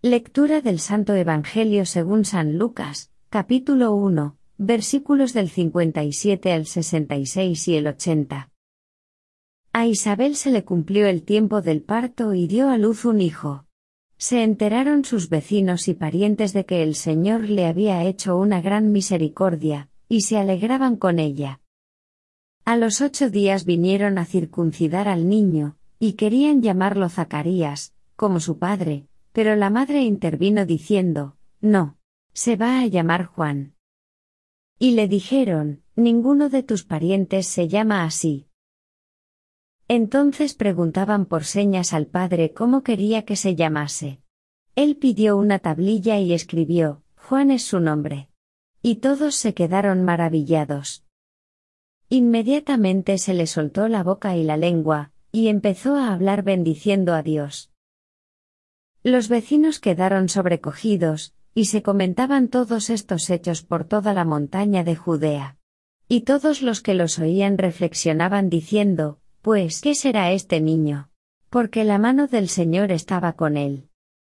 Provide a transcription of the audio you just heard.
Lectura del Santo Evangelio según San Lucas, capítulo 1, versículos del 57 al 66 y el 80. A Isabel se le cumplió el tiempo del parto y dio a luz un hijo. Se enteraron sus vecinos y parientes de que el Señor le había hecho una gran misericordia, y se alegraban con ella. A los 8 días vinieron a circuncidar al niño, y querían llamarlo Zacarías, como su padre, pero la madre intervino diciendo: «No, se va a llamar Juan». Y le dijeron: «Ninguno de tus parientes se llama así». Entonces preguntaban por señas al padre cómo quería que se llamase. Él pidió una tablilla y escribió: «Juan es su nombre». Y todos se quedaron maravillados. Inmediatamente se le soltó la boca y la lengua, y empezó a hablar bendiciendo a Dios. Los vecinos quedaron sobrecogidos, y se comentaban todos estos hechos por toda la montaña de Judea. Y todos los que los oían reflexionaban diciendo: «Pues, ¿qué será este niño? Porque la mano del Señor estaba con él».